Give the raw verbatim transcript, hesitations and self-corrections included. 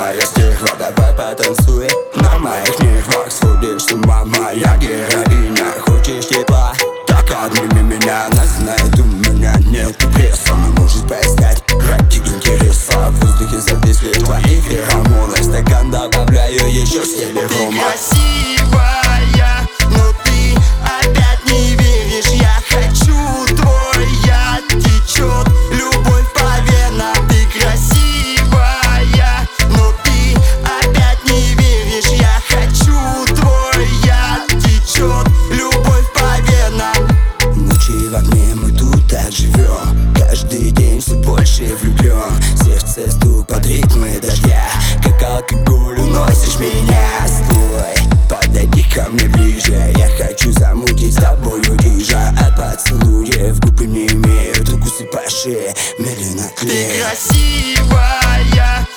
моя стерва, давай потанцуй. На моих нервах сводишь с ума моя героиня. Хочешь тепла? Так обними меня. Она знает, у меня нет пресса. Мы можем поискать ради интереса. В воздухе зависли твои феромоны. Стакан добавляю еще стилерома. Красивая, но ты опять не веришь. Я хочу твой яд, течет любовь по венам. Ты красивая, но ты опять не веришь. Я хочу твой яд, течет любовь по венам. Ночи в огне, мы тут так живем. Каждый день все больше влюблен. Сердце стук под ритмы дождя. Как алкоголь уносишь меня. Стой, подойди ко мне ближе. Я хочу замутить с тобою дижа. От поцелуев губы не имеют укусы по шее. Медленно Ты тлеют. красивая,